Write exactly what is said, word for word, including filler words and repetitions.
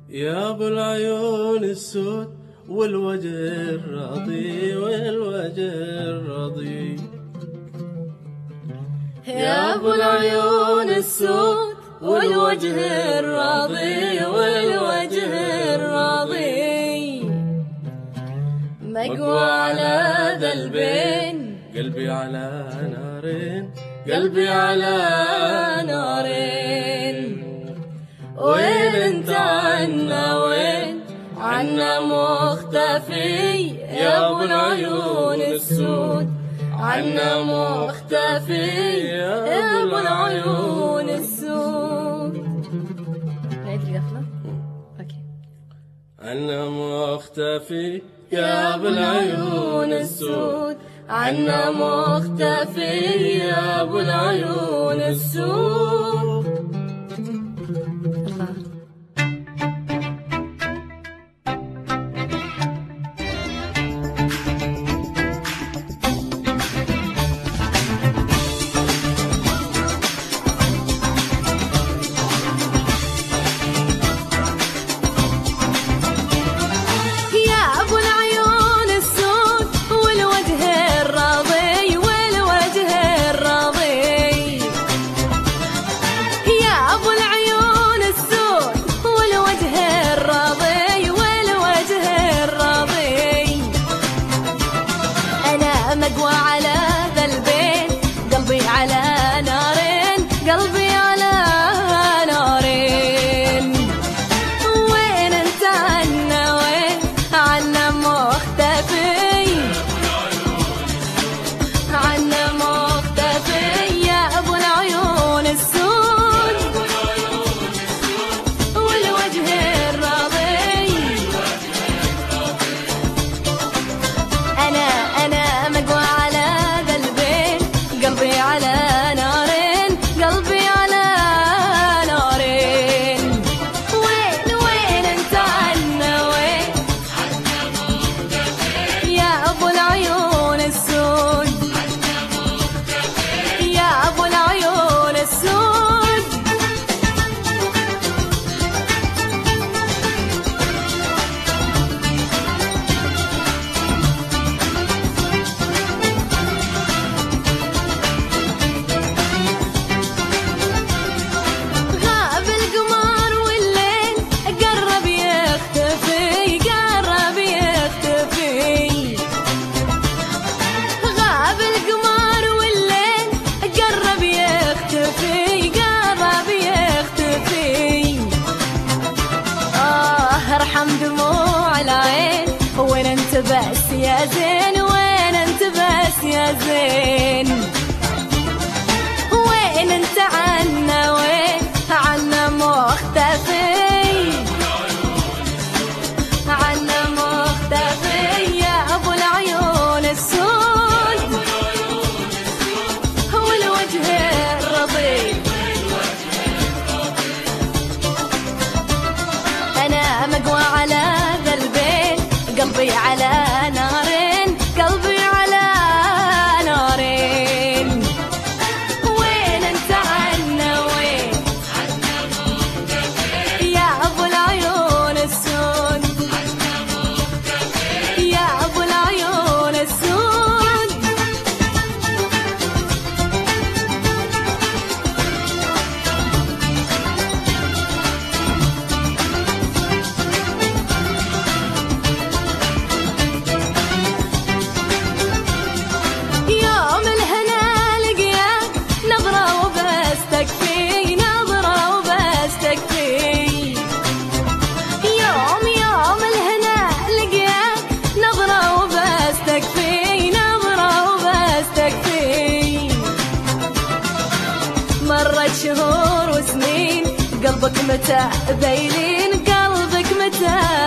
يا ابو العيون السود والوجه الراضي والوجه الراضي، يا ابو العيون السود والوجه الراضي والوجه الراضي، مقوى على ذا البين قلبي على نارين، قلبي على نارين. وين انت عنا وين عنا مختفي يا ابو العيون السود، عنا مختفي يا ابو العيون السود. نعيد القفلة؟ اوكي. عنا مختفي يا ابو العيون السود، عنا مختفي يا ابو العيون السود. الله. مقوى على ذا البين قلبي على نارين، قلبي على نارين. وين انت عنا وين عنا مختفي، عنا مختفي يا ابو العيون السود والوجه الراضي. انا انا مقوى على ذا البين قلبي على نارين، قلبي على نارين. وين وين انت عنا وين يا ابو العيون السود، يا ابو العيون السود. ارحم دموع العين، وين انت بس يا زين، وين انت بس يا زين. وين انت عنا وين عنا مختفي، عنا مختفي يا ابو العيون السود والوجه الرضي. أنا مقوى على ذا البين قلبي على نارين، قلبي على نارين. وين انت عنا وين يا أبو العيون السود، يا أبو العيون السود. يوم الهنا لقياك نظرة وبس تكفي، نظرة وبس تكفي. يوم يوم الهنا لقياك نظرة وبس تكفي، نظرة وبس تكفي. مرت شهور وسنين قلبك متى بيلين، قلبك متى